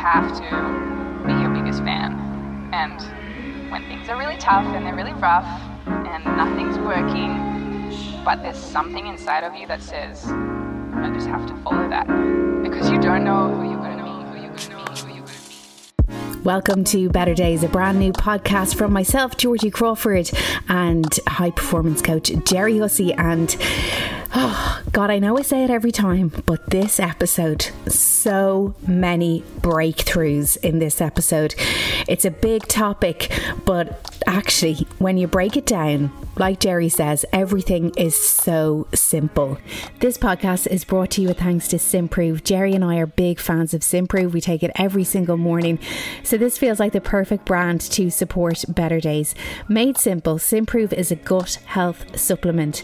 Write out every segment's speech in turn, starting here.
have to be your biggest fan. And when things are really tough and they're really rough and nothing's working, but there's something inside of you that says, I just have to follow that. Because you don't know who you're going to meet. Welcome to Better Days, a brand new podcast from myself, Georgie Crawford, and high performance coach Jerry Hussey. And oh God, I know I say it every time, but this episode, so many breakthroughs in this episode. It's a big topic, but actually, when you break it down, like Jerry says, everything is so simple. This podcast is brought to you with thanks to Simprove. Jerry and I are big fans of Simprove. We take it every single morning. So this feels like the perfect brand to support Better Days. Made simple, Simprove is a gut health supplement.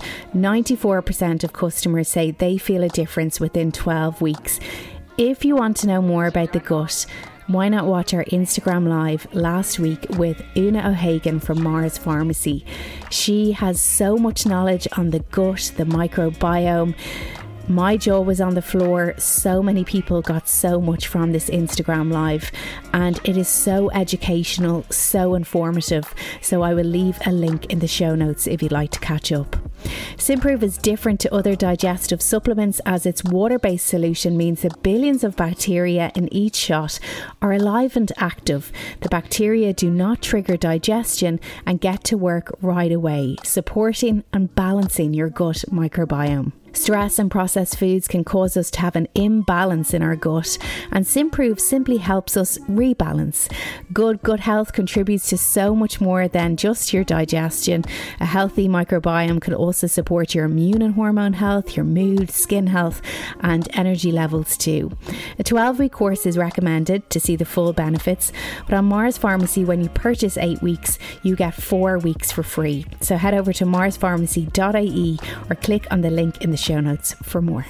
94% of customers say they feel a difference within 12 weeks. If you want to know more about the gut, why not watch our Instagram live last week with Una O'Hagan from Mars Pharmacy. She has so much knowledge on the gut, the microbiome. My jaw was on the floor. So many people got so much from this Instagram live, and it is so educational, so informative. So I will leave a link in the show notes if you'd like to catch up. Simprove is different to other digestive supplements as its water-based solution means that billions of bacteria in each shot are alive and active. The bacteria do not trigger digestion and get to work right away, supporting and balancing your gut microbiome. Stress and processed foods can cause us to have an imbalance in our gut, and Simprove simply helps us rebalance. Good gut health contributes to so much more than just your digestion. A healthy microbiome can also support your immune and hormone health, your mood, skin health, and energy levels too. A 12-week course is recommended to see the full benefits, but on Mars Pharmacy, when you purchase 8 weeks, you get 4 weeks for free. So head over to marspharmacy.ie or click on the link in the show notes for more.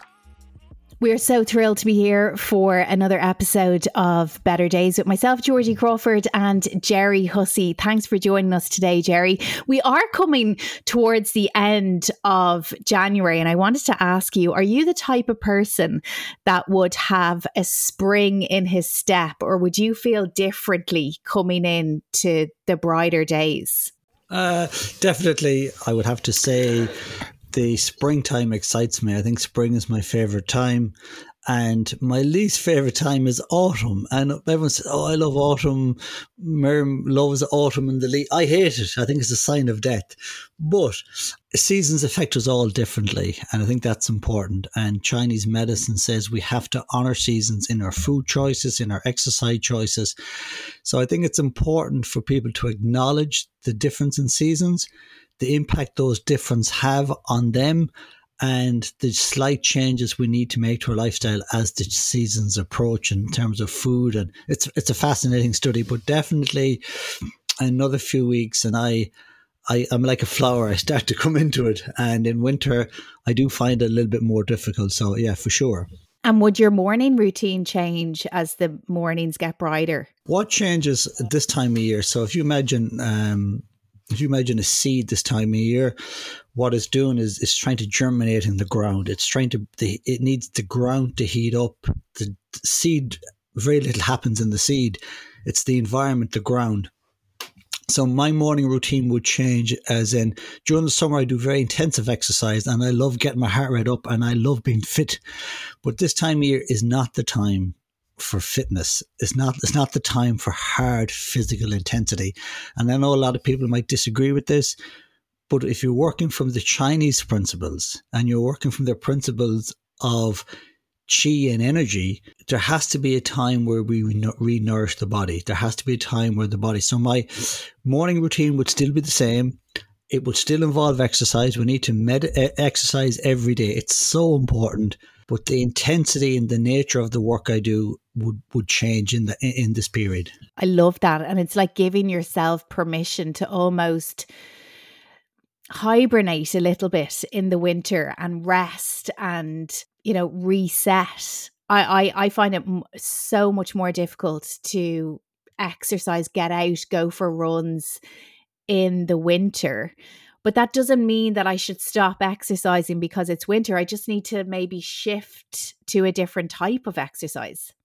We're so thrilled to be here for another episode of Better Days with myself, Georgie Crawford, and Jerry Hussey. Thanks for joining us today, Jerry. We are coming towards the end of January, and I wanted to ask you, are you the type of person that would have a spring in his step, or would you feel differently coming in to the brighter days? Definitely, I would have to say the springtime excites me. I think spring is my favourite time. And my least favourite time is autumn. And everyone says, oh, I love autumn. Miriam loves autumn and the leaf. I hate it. I think it's a sign of death. But seasons affect us all differently. And I think that's important. And Chinese medicine says we have to honour seasons in our food choices, in our exercise choices. So I think it's important for people to acknowledge the difference in seasons, the impact those differences have on them, and the slight changes we need to make to our lifestyle as the seasons approach in terms of food. And it's a fascinating study, but definitely another few weeks and I'm like a flower. I start to come into it. And in winter, I do find it a little bit more difficult. So yeah, for sure. And would your morning routine change as the mornings get brighter? What changes this time of year? So if you imagine a seed this time of year, what it's doing is trying to germinate in the ground. It needs the ground to heat up. The seed, very little happens in the seed. It's the environment, the ground. So my morning routine would change, as in during the summer I do very intensive exercise and I love getting my heart rate up and I love being fit. But this time of year is not the time for fitness. It's not the time for hard physical intensity. And I know a lot of people might disagree with this, but if you're working from the Chinese principles and you're working from the principles of qi and energy, there has to be a time where we re-nourish the body. There has to be a time where the body. So my morning routine would still be the same. It would still involve exercise. We need to exercise every day. It's so important. But the intensity and the nature of the work I do would change in this period. I love that. And it's like giving yourself permission to almost hibernate a little bit in the winter and rest and, reset. I find it so much more difficult to exercise, get out, go for runs in the winter. But that doesn't mean that I should stop exercising because it's winter. I just need to maybe shift to a different type of exercise.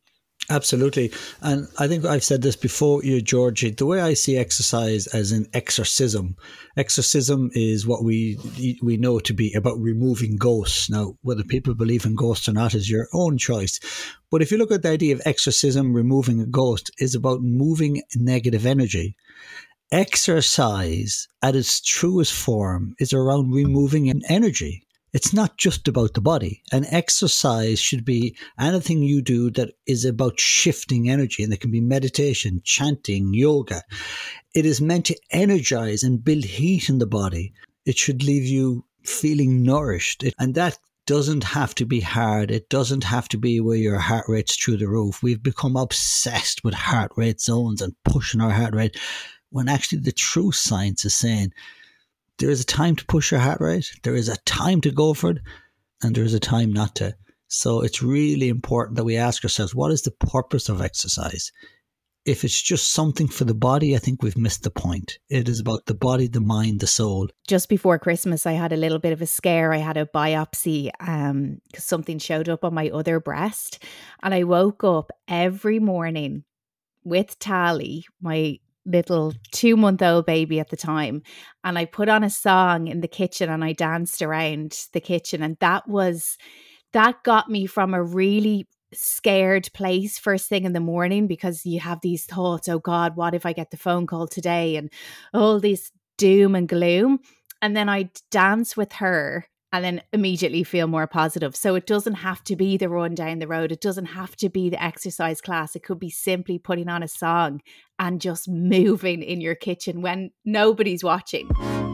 Absolutely. And I think I've said this before, Georgie, the way I see exercise as an exorcism. Exorcism is what we know to be about removing ghosts. Now, whether people believe in ghosts or not is your own choice. But if you look at the idea of exorcism, removing a ghost is about moving negative energy. Exercise at its truest form is around removing an energy. It's not just about the body. And exercise should be anything you do that is about shifting energy. And it can be meditation, chanting, yoga. It is meant to energize and build heat in the body. It should leave you feeling nourished. And that doesn't have to be hard. It doesn't have to be where your heart rate's through the roof. We've become obsessed with heart rate zones and pushing our heart rate, when actually the true science is saying, there is a time to push your heart rate, there is a time to go for it, and there is a time not to. So it's really important that we ask ourselves, what is the purpose of exercise? If it's just something for the body, I think we've missed the point. It is about the body, the mind, the soul. Just before Christmas, I had a little bit of a scare. I had a biopsy because something showed up on my other breast. And I woke up every morning with Tally, my little 2-month-old baby at the time, and I put on a song in the kitchen and I danced around the kitchen, and that got me from a really scared place first thing in the morning, because you have these thoughts, oh God, what if I get the phone call today, and all this doom and gloom. And then I dance with her and then immediately feel more positive. So it doesn't have to be the run down the road. It doesn't have to be the exercise class. It could be simply putting on a song and just moving in your kitchen when nobody's watching.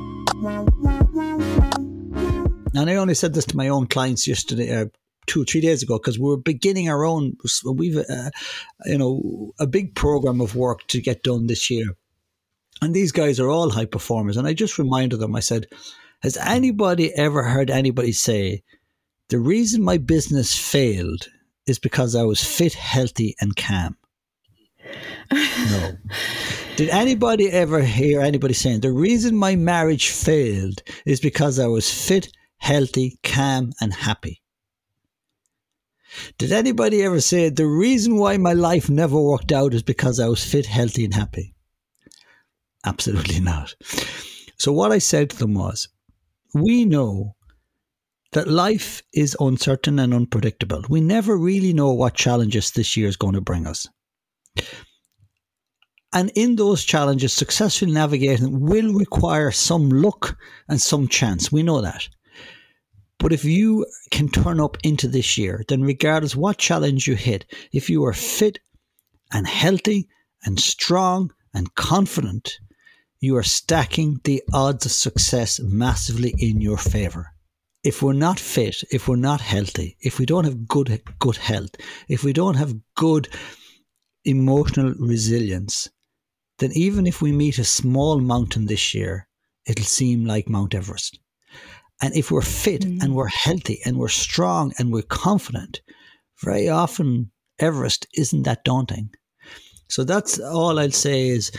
And I only said this to my own clients yesterday, 2 or 3 days ago, because we were beginning our own, we've a big program of work to get done this year. And these guys are all high performers. And I just reminded them, I said, has anybody ever heard anybody say, the reason my business failed is because I was fit, healthy and calm? No. Did anybody ever hear anybody saying, the reason my marriage failed is because I was fit, healthy, calm and happy? Did anybody ever say, the reason why my life never worked out is because I was fit, healthy and happy? Absolutely not. So what I said to them was, we know that life is uncertain and unpredictable. We never really know what challenges this year is going to bring us. And in those challenges, successfully navigating will require some luck and some chance. We know that. But if you can turn up into this year, then regardless what challenge you hit, if you are fit and healthy and strong and confident, you are stacking the odds of success massively in your favor. If we're not fit, if we're not healthy, if we don't have good health, if we don't have good emotional resilience, then even if we meet a small mountain this year, it'll seem like Mount Everest. And if we're fit and we're healthy and we're strong and we're confident, very often Everest isn't that daunting. So that's all I'll say is,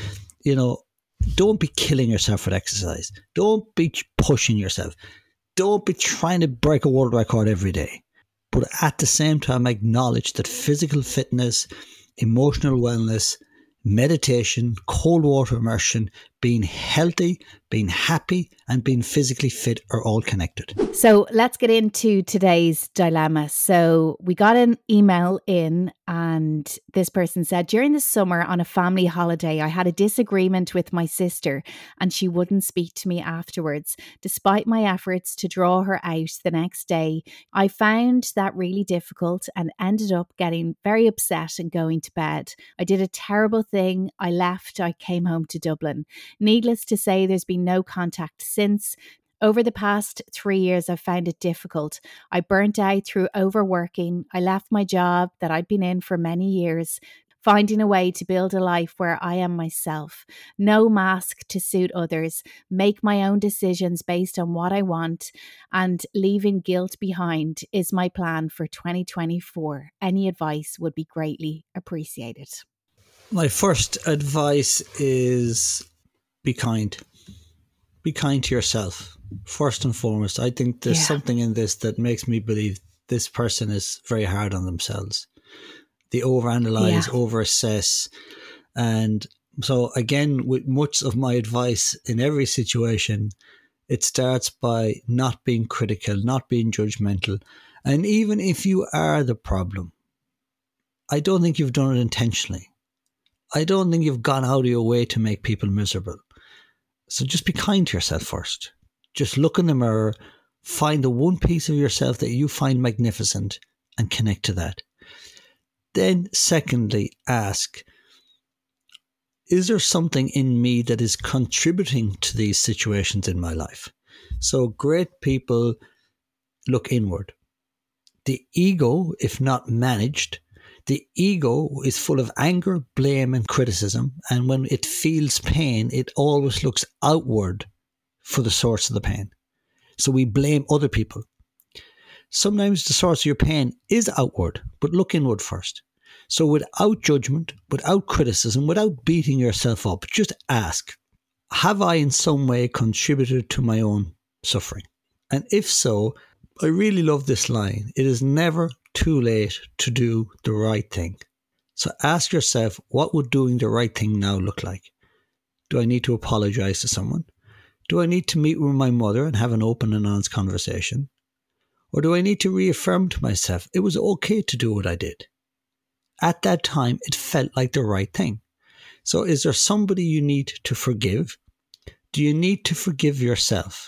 don't be killing yourself with exercise. Don't be pushing yourself. Don't be trying to break a world record every day. But at the same time, acknowledge that physical fitness, emotional wellness, meditation, cold water immersion, being healthy, being happy, and being physically fit are all connected. So let's get into today's dilemma. So we got an email in, and this person said, during the summer on a family holiday, I had a disagreement with my sister and she wouldn't speak to me afterwards. Despite my efforts to draw her out the next day, I found that really difficult and ended up getting very upset and going to bed. I did a terrible thing. I left. I came home to Dublin. Needless to say, there's been no contact since. Over the past 3 years, I've found it difficult. I burnt out through overworking. I left my job that I'd been in for many years, finding a way to build a life where I am myself. No mask to suit others. Make my own decisions based on what I want, and leaving guilt behind is my plan for 2024. Any advice would be greatly appreciated. My first advice is be kind. Be kind to yourself, first and foremost. I think there's something in this that makes me believe this person is very hard on themselves. They overanalyze, overassess. And so again, with much of my advice in every situation, it starts by not being critical, not being judgmental. And even if you are the problem, I don't think you've done it intentionally. I don't think you've gone out of your way to make people miserable. So just be kind to yourself first. Just look in the mirror, find the one piece of yourself that you find magnificent and connect to that. Then secondly, ask, is there something in me that is contributing to these situations in my life? So great people look inward. The ego, if not managed, the ego is full of anger, blame, and criticism. And when it feels pain, it always looks outward for the source of the pain. So we blame other people. Sometimes the source of your pain is outward, but look inward first. So without judgment, without criticism, without beating yourself up, just ask, have I in some way contributed to my own suffering? And if so, I really love this line. It is never too late to do the right thing. So ask yourself, what would doing the right thing now look like? Do I need to apologize to someone? Do I need to meet with my mother and have an open and honest conversation? Or do I need to reaffirm to myself it was okay to do what I did? At that time, it felt like the right thing. So is there somebody you need to forgive? Do you need to forgive yourself?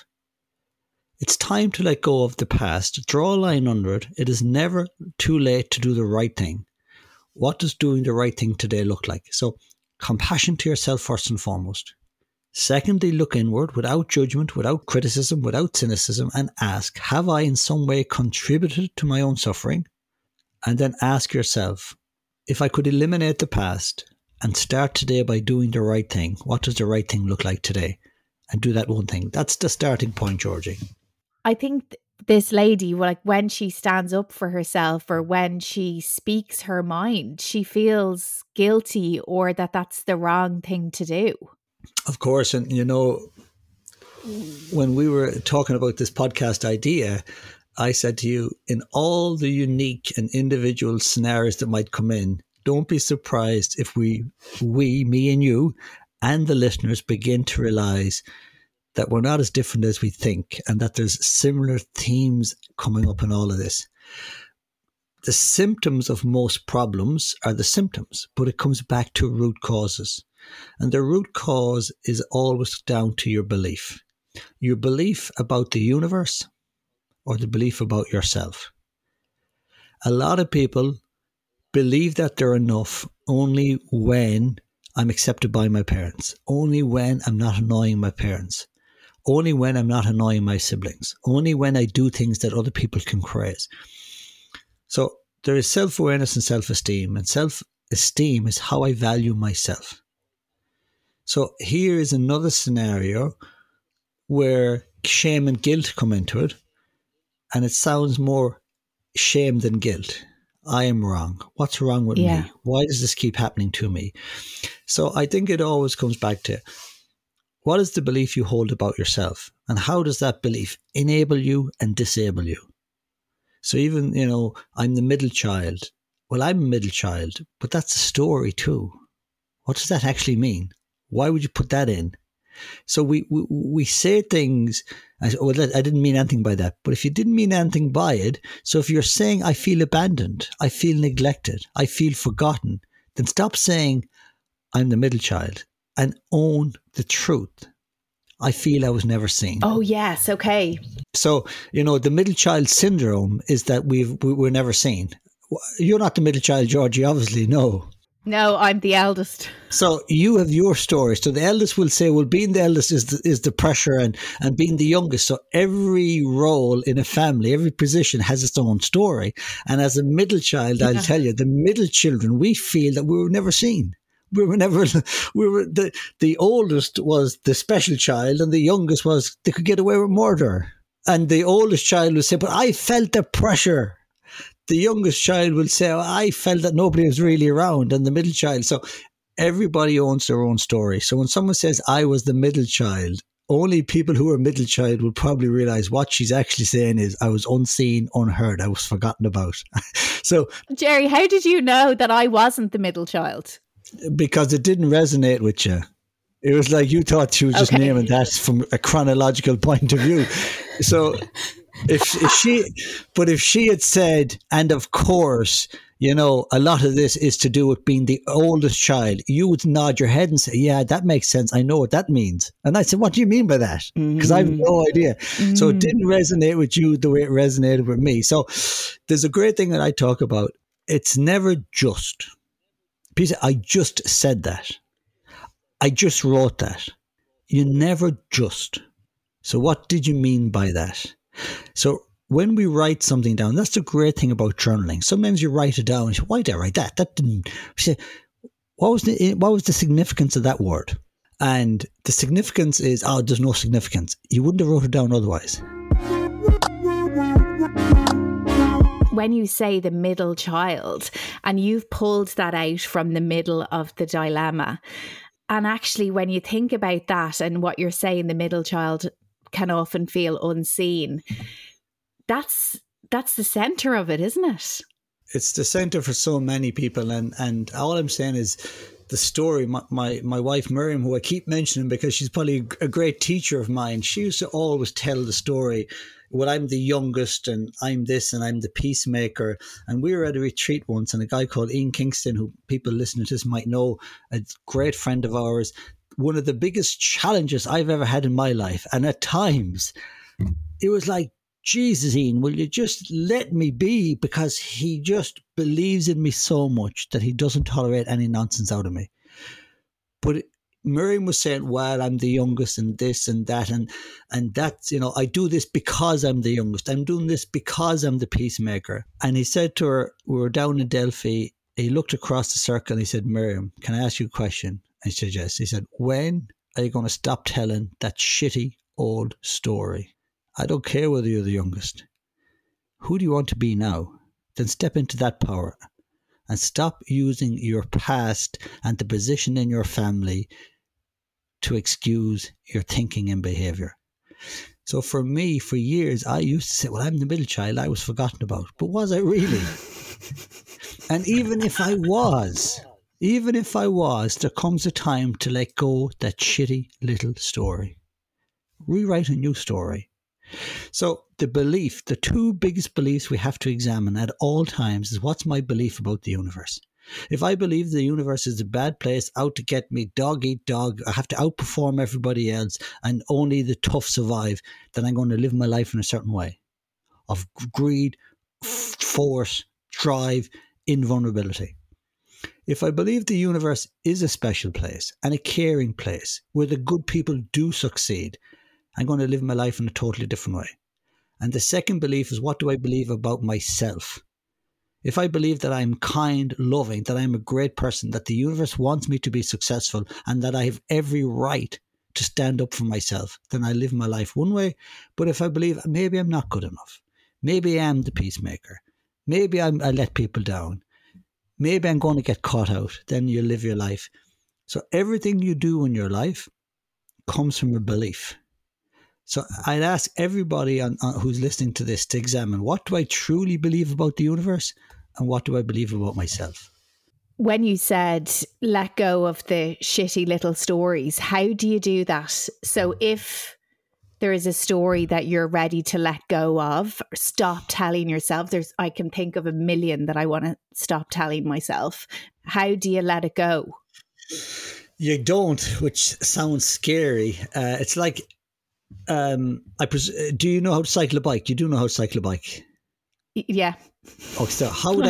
It's time to let go of the past. Draw a line under it. It is never too late to do the right thing. What does doing the right thing today look like? So compassion to yourself first and foremost. Secondly, look inward without judgment, without criticism, without cynicism, and ask, have I in some way contributed to my own suffering? And then ask yourself, if I could eliminate the past and start today by doing the right thing, what does the right thing look like today? And do that one thing. That's the starting point, Georgie. I think this lady, like when she stands up for herself or when she speaks her mind, she feels guilty or that that's the wrong thing to do. Of course. And, you know, when we were talking about this podcast idea, I said to you, in all the unique and individual scenarios that might come in, don't be surprised if we, me and you, and the listeners begin to realize that we're not as different as we think and that there's similar themes coming up in all of this. The symptoms of most problems are the symptoms, but it comes back to root causes. And the root cause is always down to your belief. Your belief about the universe or the belief about yourself. A lot of people believe that they're enough only when I'm accepted by my parents, only when I'm not annoying my parents, only when I'm not annoying my siblings, only when I do things that other people can praise. So there is self-awareness and self-esteem, and self-esteem is how I value myself. So here is another scenario where shame and guilt come into it, and it sounds more shame than guilt. I am wrong. What's wrong with me? Why does this keep happening to me? So I think it always comes back to, what is the belief you hold about yourself? And how does that belief enable you and disable you? So even, you know, I'm the middle child. Well, I'm a middle child, but that's a story too. What does that actually mean? Why would you put that in? So we say things, I didn't mean anything by that. But if you didn't mean anything by it, so if you're saying, I feel abandoned, I feel neglected, I feel forgotten, then stop saying, I'm the middle child, and own the truth. I feel I was never seen. Oh, yes. Okay. So, you know, the middle child syndrome is that we're never seen. You're not the middle child, Georgie, obviously, no. No, I'm the eldest. So you have your story. So the eldest will say, well, being the eldest is the pressure and being the youngest. So every role in a family, every position has its own story. And as a middle child, I'll tell you, the middle children, we feel that we were never seen. The oldest was the special child and the youngest was, they could get away with murder. And the oldest child would say, but I felt the pressure. The youngest child will say, I felt that nobody was really around, and the middle child. So everybody owns their own story. So when someone says, I was the middle child, only people who are middle child will probably realize what she's actually saying is, I was unseen, unheard, I was forgotten about. So, Jerry, how did you know that I wasn't the middle child? Because it didn't resonate with you. It was like you thought she was just naming that from a chronological point of view. So if she had said, and of course, you know, a lot of this is to do with being the oldest child, you would nod your head and say, yeah, that makes sense. I know what that means. And I said, what do you mean by that? Because I have no idea. So it didn't resonate with you the way it resonated with me. So there's a great thing that I talk about. It's never just. Peter, I just said that. I just wrote that. You never just. So what did you mean by that? So when we write something down, that's the great thing about journaling. Sometimes you write it down and you say, why did I write that? That didn't. Say, what was the significance of that word? And the significance is, there's no significance. You wouldn't have wrote it down otherwise. When you say the middle child, and you've pulled that out from the middle of the dilemma, and actually when you think about that and what you're saying, the middle child can often feel unseen. That's the centre of it, isn't it? It's the centre for so many people, and all I'm saying is the story. My wife Miriam, who I keep mentioning because she's probably a great teacher of mine, she used to always tell the story. Well, I'm the youngest and I'm this and I'm the peacemaker. And we were at a retreat once, and a guy called Ian Kingston, who people listening to this might know, a great friend of ours, one of the biggest challenges I've ever had in my life. And at times it was like, Jesus, Ian, will you just let me be? Because he just believes in me so much that he doesn't tolerate any nonsense out of me. But Miriam was saying, well, I'm the youngest and this and that. And that's, you know, I do this because I'm the youngest. I'm doing this because I'm the peacemaker. And he said to her, we were down in Delphi. He looked across the circle and he said, Miriam, can I ask you a question? And she said, yes. He said, when are you going to stop telling that shitty old story? I don't care whether you're the youngest. Who do you want to be now? Then step into that power and stop using your past and the position in your family to excuse your thinking and behaviour. So for me, for years, I used to say, well, I'm the middle child, I was forgotten about. But was I really? And even if I was, there comes a time to let go that shitty little story. Rewrite a new story. So the belief, the two biggest beliefs we have to examine at all times is, what's my belief about the universe? If I believe the universe is a bad place, out to get me, dog eat dog, I have to outperform everybody else and only the tough survive, then I'm going to live my life in a certain way of greed, force, drive, invulnerability. If I believe the universe is a special place and a caring place where the good people do succeed, I'm going to live my life in a totally different way. And the second belief is, what do I believe about myself? If I believe that I'm kind, loving, that I'm a great person, that the universe wants me to be successful, and that I have every right to stand up for myself, then I live my life one way. But if I believe maybe I'm not good enough, maybe I'm the peacemaker, maybe I let people down, maybe I'm going to get caught out, then you live your life. So everything you do in your life comes from a belief. So I'd ask everybody who's listening to this to examine, what do I truly believe about the universe and what do I believe about myself? When you said let go of the shitty little stories, how do you do that? So if there is a story that you're ready to let go of, stop telling yourself, I can think of a million that I want to stop telling myself. How do you let it go? You don't, which sounds scary. It's like, do you know how to cycle a bike? You do know how to cycle a bike? Yeah. Oh, so how would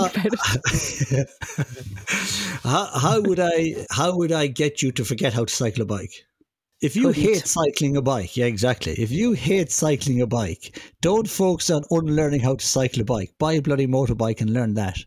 how would I get you to forget how to cycle a bike? If you hate cycling a bike, yeah, exactly. If you hate cycling a bike, don't focus on unlearning how to cycle a bike. Buy a bloody motorbike and learn that.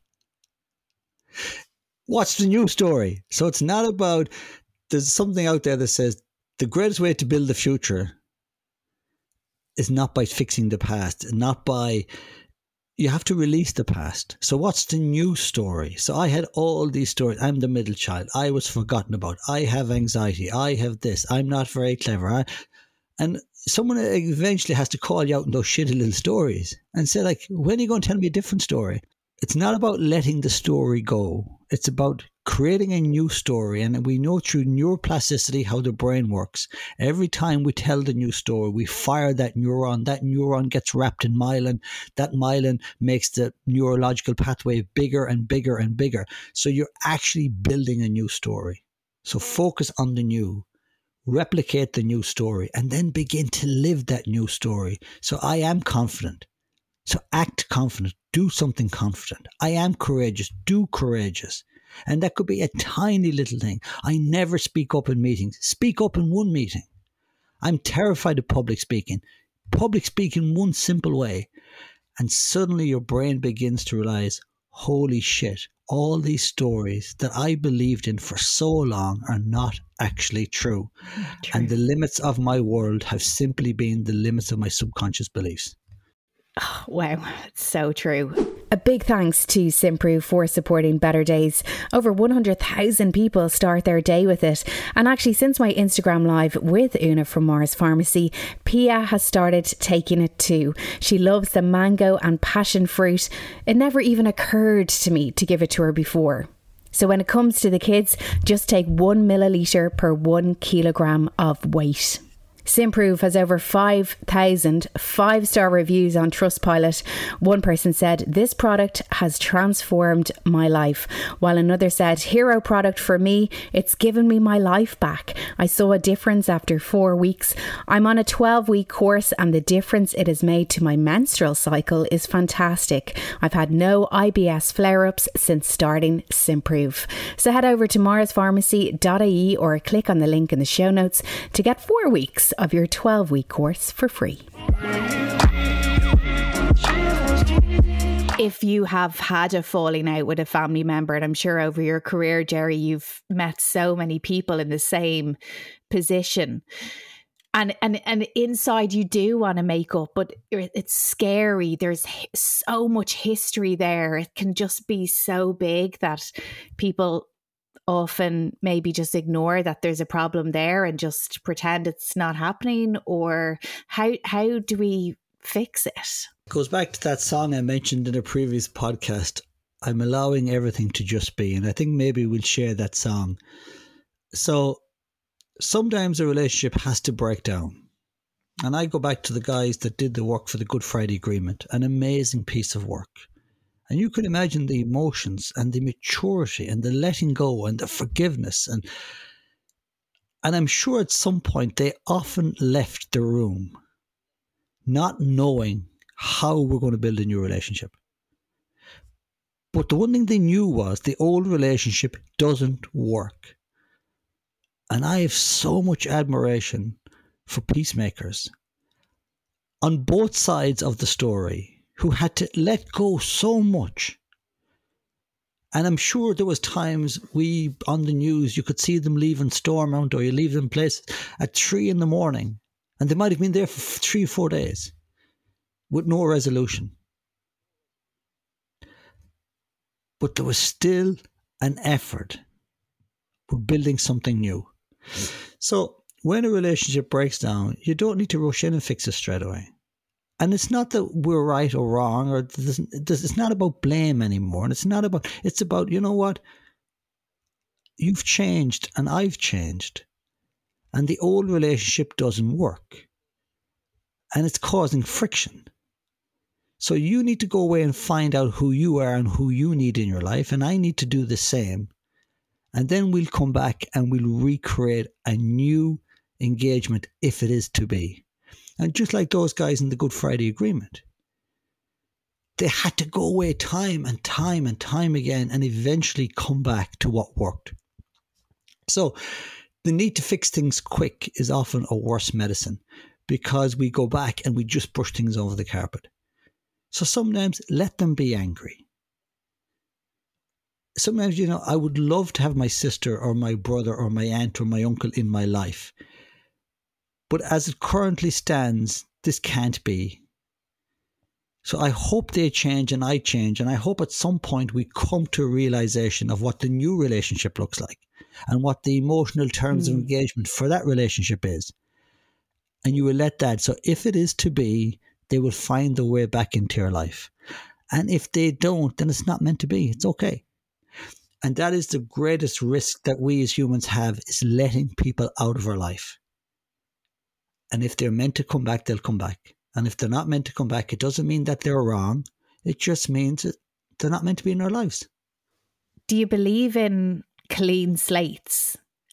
What's the new story? So it's not about, there's something out there that says the greatest way to build the future is not by fixing the past, not by, you have to release the past. So what's the new story? So I had all these stories. I'm the middle child. I was forgotten about. I have anxiety. I have this. I'm not very clever. And someone eventually has to call you out in those shitty little stories and say, like, when are you going to tell me a different story? It's not about letting the story go. It's about creating a new story. And we know through neuroplasticity how the brain works. Every time we tell the new story, we fire that neuron. That neuron gets wrapped in myelin. That myelin makes the neurological pathway bigger and bigger and bigger. So you're actually building a new story. So focus on the new. Replicate the new story and then begin to live that new story. So I am confident. So act confident. Do something confident. I am courageous. Do courageous. And that could be a tiny little thing. I never speak up in meetings. Speak up in one meeting. I'm terrified of public speaking. Public speaking one simple way. And suddenly your brain begins to realize, holy shit, all these stories that I believed in for so long are not actually true. And the limits of my world have simply been the limits of my subconscious beliefs. Oh, wow, it's so true. A big thanks to Simprove for supporting Better Days. Over 100,000 people start their day with it. And actually, since my Instagram live with Una from Mars Pharmacy, Pia has started taking it too. She loves the mango and passion fruit. It never even occurred to me to give it to her before. So when it comes to the kids, just take 1 milliliter per 1 kilogram of weight. Simprove has over 5,000 5-star reviews on Trustpilot. One person said, "This product has transformed my life," while another said, "Hero product for me, it's given me my life back. I saw a difference after 4 weeks. I'm on a 12-week course and the difference it has made to my menstrual cycle is fantastic. I've had no IBS flare-ups since starting Simprove." So head over to marspharmacy.ie or click on the link in the show notes to get 4 weeks of your 12-week course for free. If you have had a falling out with a family member, and I'm sure over your career, Jerry, you've met so many people in the same position, and inside you do want to make up, but it's scary. There's so much history there. It can just be so big that people often maybe just ignore that there's a problem there and just pretend it's not happening. Or how do we fix it? It goes back to that song I mentioned in a previous podcast, I'm allowing everything to just be. And I think maybe we'll share that song. So sometimes a relationship has to break down. And I go back to the guys that did the work for the Good Friday Agreement, an amazing piece of work. And you can imagine the emotions and the maturity and the letting go and the forgiveness. And I'm sure at some point they often left the room not knowing how we're going to build a new relationship. But the one thing they knew was the old relationship doesn't work. And I have so much admiration for peacemakers on both sides of the story who had to let go so much. And I'm sure there was times on the news, you could see them leaving Stormont, or you leave them places at 3 a.m, and they might have been there for 3 or 4 days with no resolution. But there was still an effort for building something new. So when a relationship breaks down, you don't need to rush in and fix it straight away. And it's not that we're right or wrong, or it's not about blame anymore. And it's about, you know what? You've changed and I've changed. And the old relationship doesn't work. And it's causing friction. So you need to go away and find out who you are and who you need in your life. And I need to do the same. And then we'll come back and we'll recreate a new engagement if it is to be. And just like those guys in the Good Friday Agreement, they had to go away time and time and time again and eventually come back to what worked. So the need to fix things quick is often a worse medicine because we go back and we just brush things over the carpet. So sometimes let them be angry. Sometimes, I would love to have my sister or my brother or my aunt or my uncle in my life. But as it currently stands, this can't be. So I hope they change and I change. And I hope at some point we come to a realization of what the new relationship looks like and what the emotional terms of engagement for that relationship is. And you will let that. So if it is to be, they will find their way back into your life. And if they don't, then it's not meant to be. It's okay. And that is the greatest risk that we as humans have, is letting people out of our life. And if they're meant to come back, they'll come back. And if they're not meant to come back, it doesn't mean that they're wrong. It just means that they're not meant to be in our lives. Do you believe in clean slates?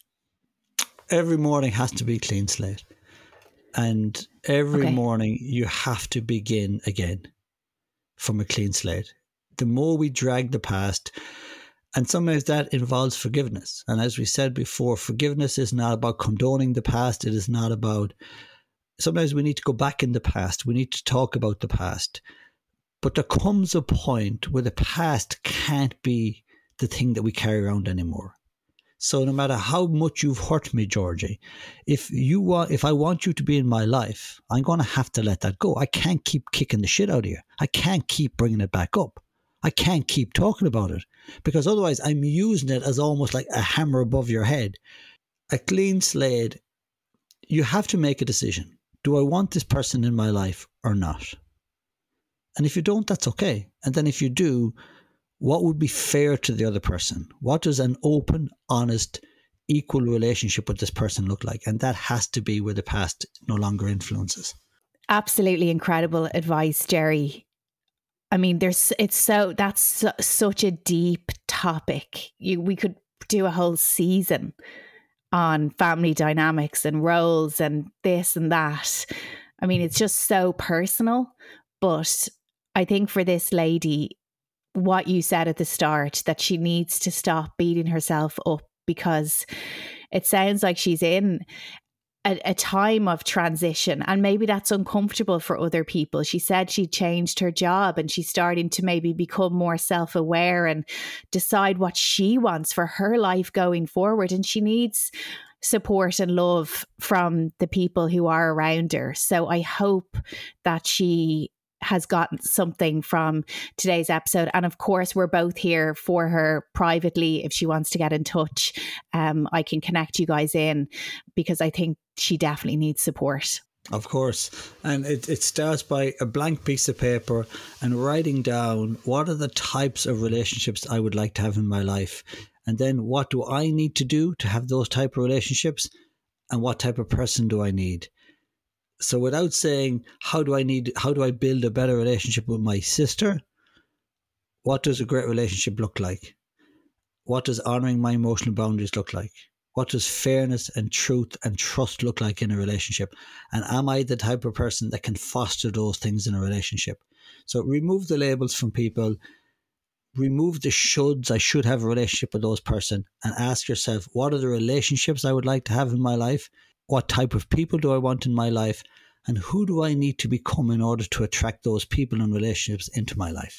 Every morning has to be a clean slate. And every morning you have to begin again from a clean slate. The more we drag the past, and sometimes that involves forgiveness. And as we said before, forgiveness is not about condoning the past. It is not about, sometimes we need to go back in the past. We need to talk about the past. But there comes a point where the past can't be the thing that we carry around anymore. So no matter how much you've hurt me, Georgie, if I want you to be in my life, I'm going to have to let that go. I can't keep kicking the shit out of you. I can't keep bringing it back up. I can't keep talking about it, because otherwise I'm using it as almost like a hammer above your head. A clean slate, you have to make a decision. Do I want this person in my life or not? And if you don't, that's okay. And then if you do, what would be fair to the other person? What does an open, honest, equal relationship with this person look like? And that has to be where the past no longer influences. Absolutely incredible advice, Jerry. I mean, that's such a deep topic. We could do a whole season on family dynamics and roles and this and that. I mean, it's just so personal. But I think for this lady, what you said at the start, that she needs to stop beating herself up, because it sounds like she's in a time of transition, and maybe that's uncomfortable for other people. She said she changed her job and she's starting to maybe become more self-aware and decide what she wants for her life going forward. And she needs support and love from the people who are around her. So I hope that she has gotten something from today's episode. And of course, we're both here for her privately. If she wants to get in touch, I can connect you guys in, because I think she definitely needs support. Of course. And it starts by a blank piece of paper and writing down, what are the types of relationships I would like to have in my life? And then what do I need to do to have those type of relationships? And what type of person do I need? So without saying, how do I build a better relationship with my sister? What does a great relationship look like? What does honoring my emotional boundaries look like? What does fairness and truth and trust look like in a relationship? And am I the type of person that can foster those things in a relationship? So remove the labels from people, remove the shoulds. I should have a relationship with those person, and ask yourself, what are the relationships I would like to have in my life? What type of people do I want in my life? And who do I need to become in order to attract those people and relationships into my life?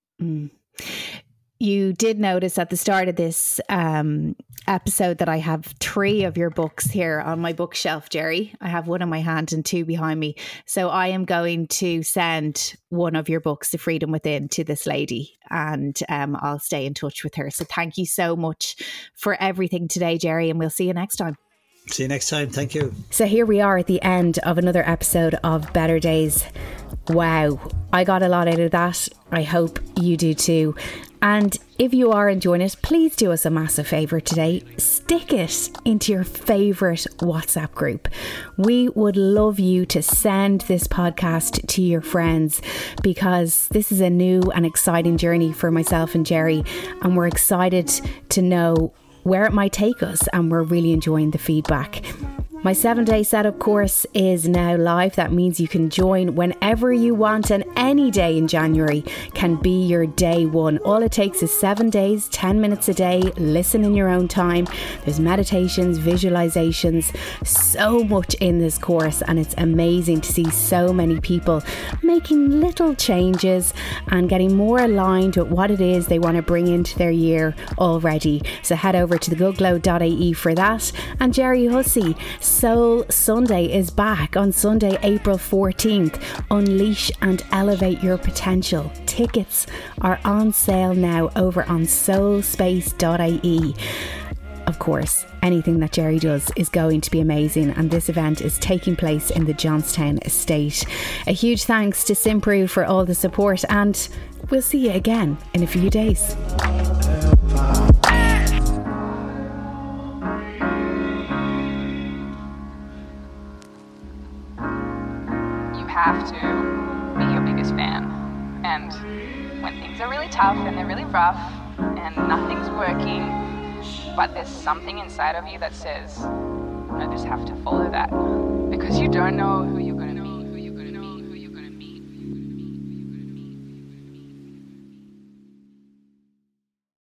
You did notice at the start of this episode that I have 3 of your books here on my bookshelf, Jerry. I have one in my hand and 2 behind me. So I am going to send one of your books, The Freedom Within, to this lady, and I'll stay in touch with her. So thank you so much for everything today, Jerry, and we'll see you next time. See you next time. Thank you. So here we are at the end of another episode of Better Days. Wow, I got a lot out of that. I hope you do too. And if you are enjoying it, please do us a massive favour today. Stick it into your favourite WhatsApp group. We would love you to send this podcast to your friends, because this is a new and exciting journey for myself and Jerry, and we're excited to know where it might take us, and we're really enjoying the feedback. My 7-day setup course is now live. That means you can join whenever you want, and any day in January can be your day one. All it takes is 7 days, 10 minutes a day. Listen in your own time. There's meditations, visualizations, so much in this course, and it's amazing to see so many people making little changes and getting more aligned with what it is they want to bring into their year already. So head over to thegoodglow.ie for that. And Jerry Hussey, Soul Sunday is back on Sunday, April 14th. Unleash and elevate your potential. Tickets are on sale now over on soulspace.ie. of course, anything that Jerry does is going to be amazing, and this event is taking place in the Johnstown estate. A huge thanks to Simpru for all the support, and we'll see you again in a few days. You have to be your biggest fan, and when things are really tough and they're really rough and nothing's working, but there's something inside of you that says, I just have to follow that, because you don't know who you